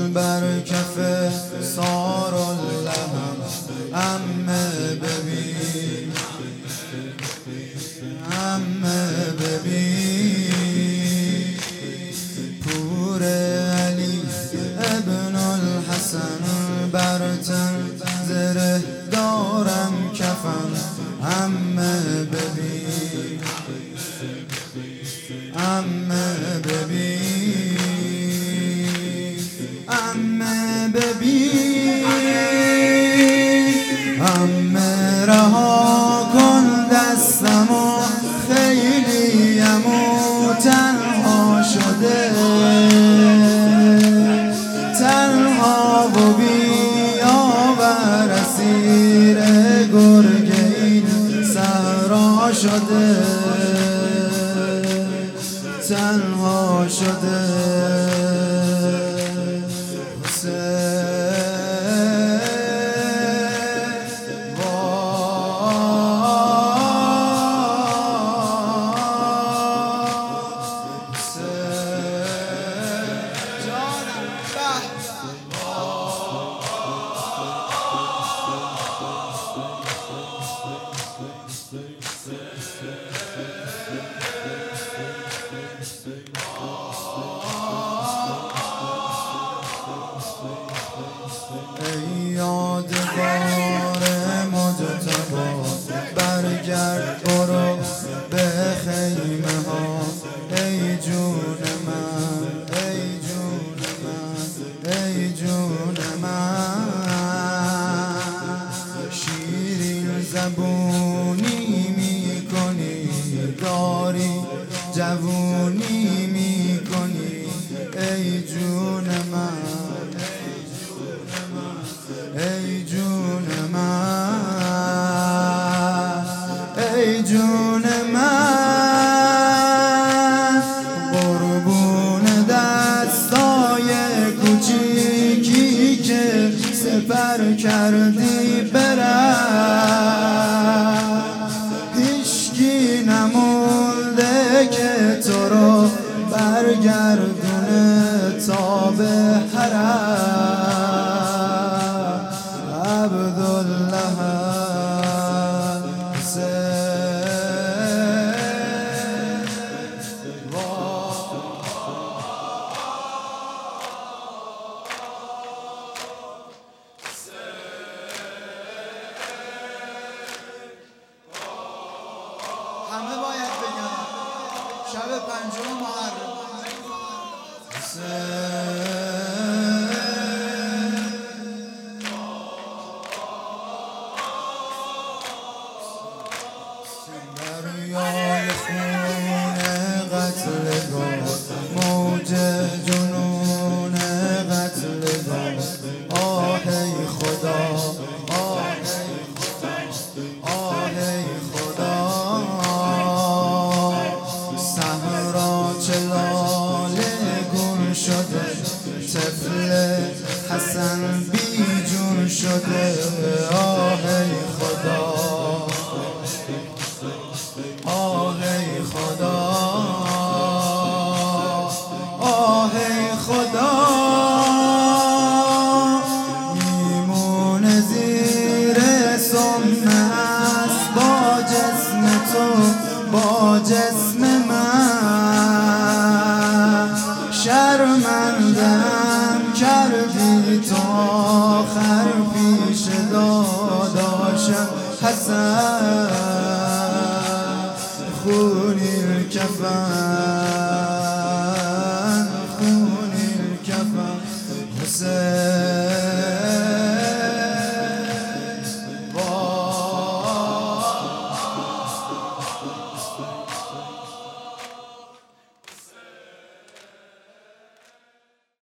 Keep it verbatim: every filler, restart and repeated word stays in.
بر کف سار اللهم عمه ببین عمه ببین پور علی ابن الحسن بر تن زره دارم کفن عمه ببین عمه ببین عمه ببین عمه رها کن دستمو خیلیم و تنها شده تنها و بیاور اسیر گرگ این صحرا شده تنها شده ای یادگار مجتبی برگرد برو به خیمه ها ای جون من ای جون من ای جون من شیرین زبونی میکنی داری جوونی میکنی ای جون من ای جون من ای جون من قربون دستای کوچیکی که سپر کردی برم هیچکی نمونده که تو رو برگردونه تا به حرم عبدالله همه باید بگن شب پنجم محرم دریای خون قتلگاه موج جنون قتلگاه آه ای خدا آه ای خدا آه ای خدا صحرا چه لاله گون شده طفل حسن بی جون شده آه ای خدا آه ای خدا آه ای خدا میمونه زیر سم است با جسم تو با جسم من شرمندم کردی تو آخر پیش داداشم حسن خونی الکفن خونی الکفن حسین